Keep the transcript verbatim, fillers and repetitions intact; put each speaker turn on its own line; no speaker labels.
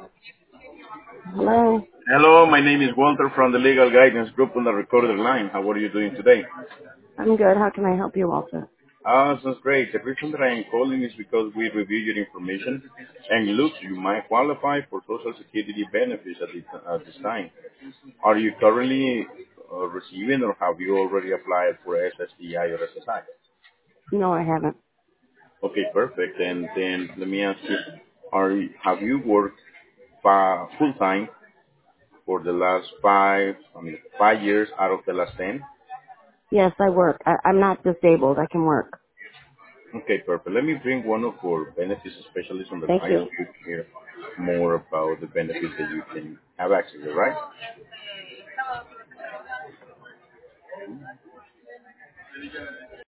Hello.
Hello, my name is Walter from the Legal Guidance Group on the recorded line. How are you doing today?
I'm good. How can I help you, Walter?
Ah, sounds great. The reason that I am calling is because we review your information and it looks you might qualify for Social Security benefits at this, at this time. Are you currently uh, receiving or have you already applied for S S D I or S S I?
No, I haven't.
Okay, perfect. And then let me ask you, are you, have you worked uh, full time for the last five, I mean, five years out of the last ten?
Yes, I work. I, I'm not disabled. I can work.
Okay, perfect. Let me bring one of our benefits specialists on the
Thank
line
you.
so you can hear more about the benefits that you can have access to, right?